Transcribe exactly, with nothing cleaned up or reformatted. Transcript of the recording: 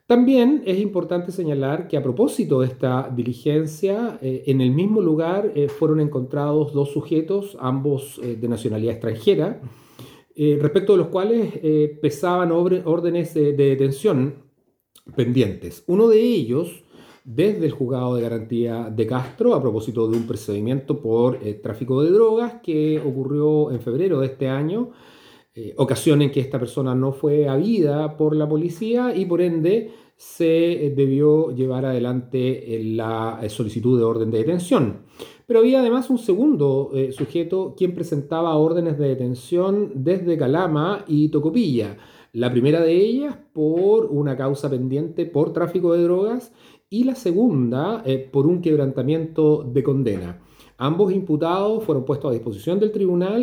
También es importante señalar que a propósito de esta diligencia, eh, en el mismo lugar eh, fueron encontrados dos sujetos, ambos eh, de nacionalidad extranjera, eh, respecto de los cuales eh, pesaban obre- órdenes eh, de detención pendientes. Uno de ellos, desde el juzgado de garantía de Castro, a propósito de un procedimiento por eh, tráfico de drogas que ocurrió en febrero de este año, eh, ocasión en que esta persona no fue habida por la policía y por ende se eh, debió llevar adelante eh, la eh, solicitud de orden de detención. Pero había además un segundo eh, sujeto quien presentaba órdenes de detención desde Calama y Tocopilla. La primera de ellas por una causa pendiente por tráfico de drogas y la segunda eh, por un quebrantamiento de condena. Ambos imputados fueron puestos a disposición del tribunal